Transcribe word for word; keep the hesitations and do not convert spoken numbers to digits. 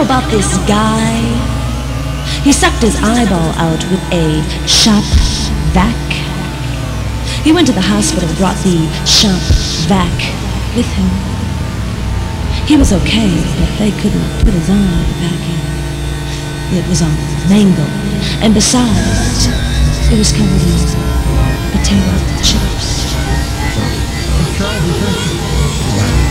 about this guy? He sucked his eyeball out with a shop vac. He went to the hospital, brought the shop vac with him. He was okay, but they couldn't put his arm back in. It was all mangled, and besides, it was covered in potato chips. Charles,